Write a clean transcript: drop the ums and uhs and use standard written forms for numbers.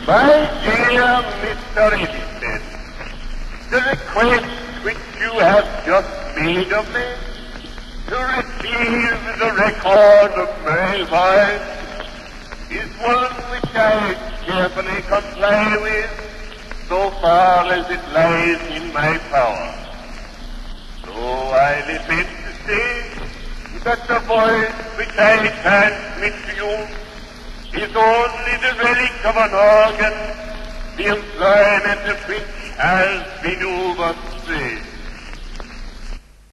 My dear Mr. Edison, the request which you have just made of me to receive the record of my voice is one which I carefully comply with so far as it lies in my power. Though I lament to say that the voice which I transmit to you is only the relic of an organ, the employment of which has been overstrained.